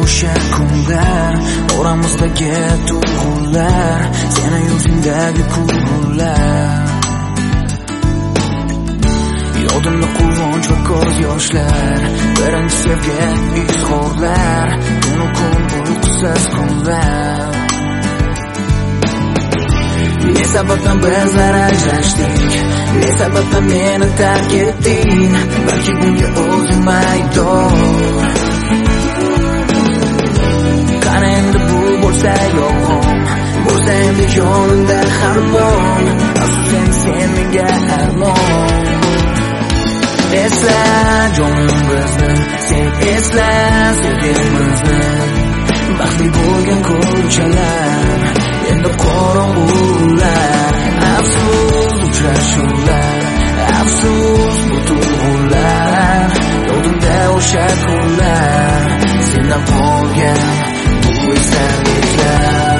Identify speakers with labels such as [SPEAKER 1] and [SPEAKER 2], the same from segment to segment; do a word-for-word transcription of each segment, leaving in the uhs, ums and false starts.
[SPEAKER 1] o'sha kunlar, oramizdagi tuyg'ular, seni yuzingdagi kulgular. Yodimda quvonch va ko'z yoshlar, birinchi sevgan izhorlar, tunu kun uyqusiz kunlar. Ne sababdan bizlar ajrashdik, ne sababdan meni tark etding, balki bunga o'zim aybdor. Qani endi bu bo'lsa yolg'on, bo'lsa endi yonimda harmon, afsuski sen menga armon. Esla jonim bizni, sen esla sevgimizni, baxtli bo'lgan ko'chalar, endi qorong'ular. Afsus uchrashuvlar, afsus bu tuyg'ular, yodimda o'sha kunlar, sendan qolgan bu esarliklar.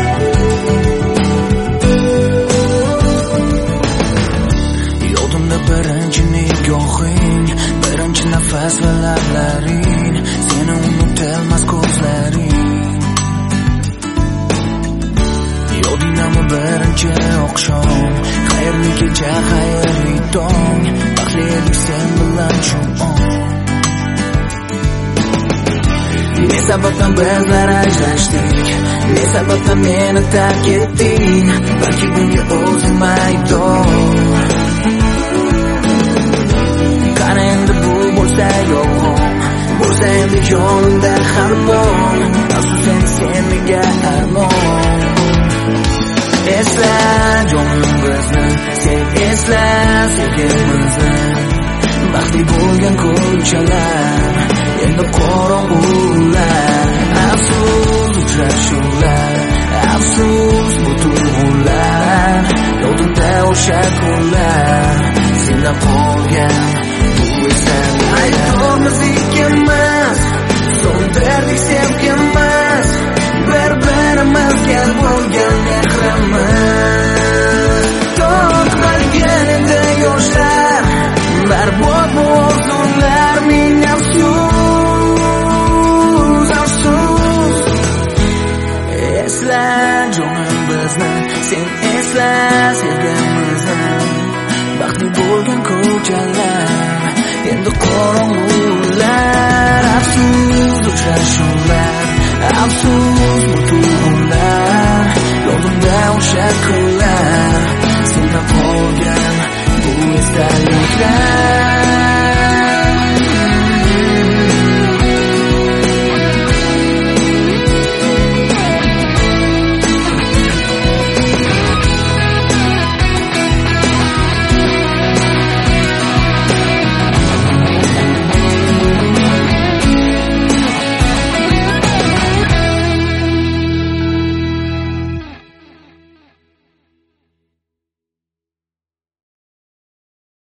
[SPEAKER 1] Yodimda birinchi nigohing, birinchi nafas va lablaring, seni unutilmas ko'zlaring. Yodingdami birinchi oqshom, xayrli kecha, xayrli tong, baxtli edik sen bilan shu on. Ne sababdan bizlar ajrashdik, ne sababdan meni tark etding, balki bunga o'zim aybdor. Qani endi bu bo'lsa yolg'on, bo'lsa endi yonimda harmon, afsuski sen menga armon. Esla jonim bizni, sen esla sevgimizni, baxtli bo'lgan ko'chalar, endi qorong'ular. Afsus uchrashuvlar, afsus bu tuyg'ular, yodimda o'sha kunlar, sendan qolgan bu esarliklar. Aybdormiz ikkalamiz, so'ndirdik sevgimiz, bir-birimizga bo'lgan mehrimiz. To'xtalgan endi yoshlar, barbod bu orzular, ming afsus, afsus. Esla jonim bizni, sen esla sevgimizni, baxtli bo'lgan ko'chalar, endi qorong'ular. Afsus uchrashuvlar, afsus bu tuyg'ular,